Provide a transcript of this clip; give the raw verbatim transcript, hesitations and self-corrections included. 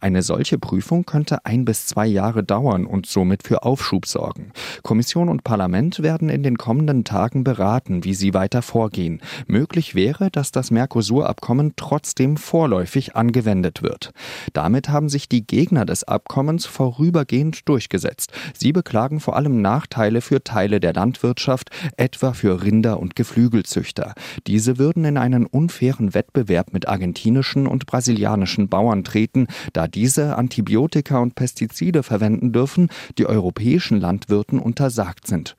Eine solche Prüfung könnte ein bis zwei Jahre dauern und somit für Aufschub sorgen. Kommission und Parlament werden in den kommenden Tagen beraten, wie sie weiter vorgehen. Möglich wäre, dass das Mercosur-Abkommen trotzdem vorläufig angewendet wird. Damit haben sich die Gegner des Abkommens vorübergehend durchgesetzt. Sie beklagen vor allem Nachteile für Teile der Landwirtschaft, etwa für Rinder- und Geflügelzüchter. Diese würden in einen unfairen Wettbewerb mit argentinischen und brasilianischen Bauern treten, da diese Antibiotika und Pestizide verwenden dürfen, die europäischen Landwirten untersagt sind.